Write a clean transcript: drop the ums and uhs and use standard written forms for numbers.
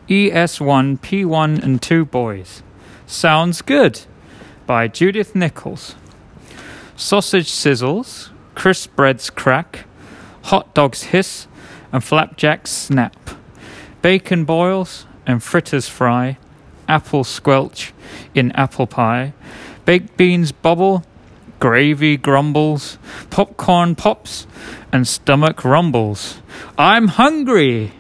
ES1, P1 and 2 Boys. Sounds Good by Judith Nichols. Sausage sizzles, crisp breads crack, hot dogs hiss and flapjacks snap. Bacon boils and fritters fry, apples squelch in apple pie. Baked beans bubble, gravy grumbles, popcorn pops and stomach rumbles. I'm hungry!